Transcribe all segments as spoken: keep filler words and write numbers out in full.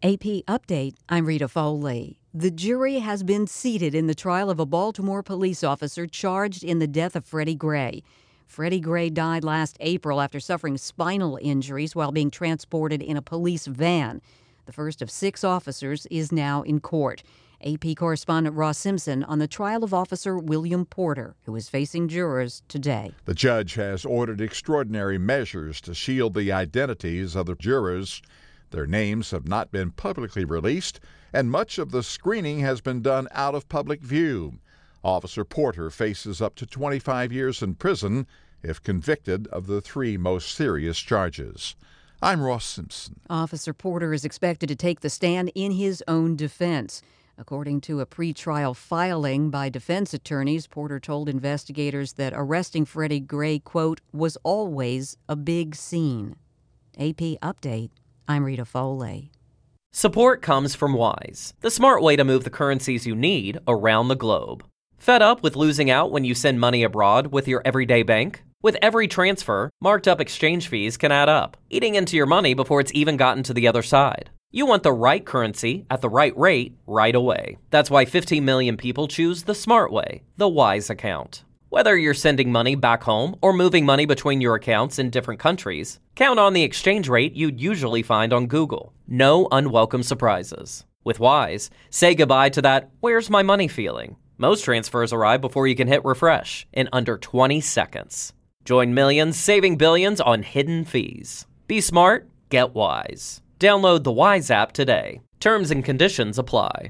A P Update, I'm Rita Foley. The jury has been seated in the trial of a Baltimore police officer charged in the death of Freddie Gray. Freddie Gray died last April after suffering spinal injuries while being transported in a police van. The first of six officers is now in court. A P correspondent Ross Simpson on the trial of Officer William Porter, who is facing jurors today. The judge has ordered extraordinary measures to shield the identities of the jurors. Their names have not been publicly released, and much of the screening has been done out of public view. Officer Porter faces up to twenty-five years in prison if convicted of the three most serious charges. I'm Ross Simpson. Officer Porter is expected to take the stand in his own defense. According to a pretrial filing by defense attorneys, Porter told investigators that arresting Freddie Gray, quote, was always a big scene. A P Update. I'm Rita Foley. Support comes from Wise, the smart way to move the currencies you need around the globe. Fed up with losing out when you send money abroad with your everyday bank? With every transfer, marked up exchange fees can add up, eating into your money before it's even gotten to the other side. You want the right currency at the right rate right away. That's why fifteen million people choose the smart way, the Wise account. Whether you're sending money back home or moving money between your accounts in different countries, count on the exchange rate you'd usually find on Google. No unwelcome surprises. With Wise, say goodbye to that "where's my money" feeling. Most transfers arrive before you can hit refresh in under twenty seconds. Join millions saving billions on hidden fees. Be smart, get Wise. Download the Wise app today. Terms and conditions apply.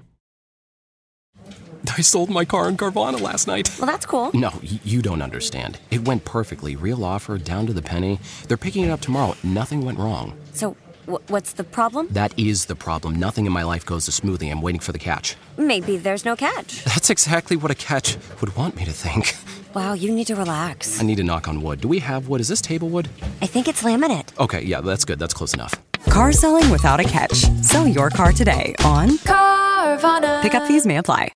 I sold my car in Carvana last night. Well, that's cool. No, y- you don't understand. It went perfectly. Real offer, down to the penny. They're picking it up tomorrow. Nothing went wrong. So, w- what's the problem? That is the problem. Nothing in my life goes as smoothly. I'm waiting for the catch. Maybe there's no catch. That's exactly what a catch would want me to think. Wow, you need to relax. I need to knock on wood. Do we have wood? Is this table wood? I think it's laminate. Okay, yeah, that's good. That's close enough. Car selling without a catch. Sell your car today on Carvana. Pickup fees may apply.